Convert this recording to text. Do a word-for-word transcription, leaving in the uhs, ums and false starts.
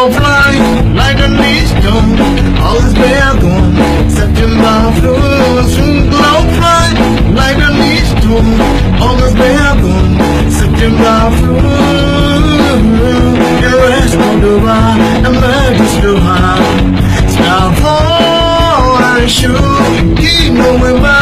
fly like a Lichtung, alles Bergung, September Flug, Glow fly like a Lichtung, alles Bergung, September Flug, the rest of the bar, and Burgess to have, Stop for and shoot, keep moving back.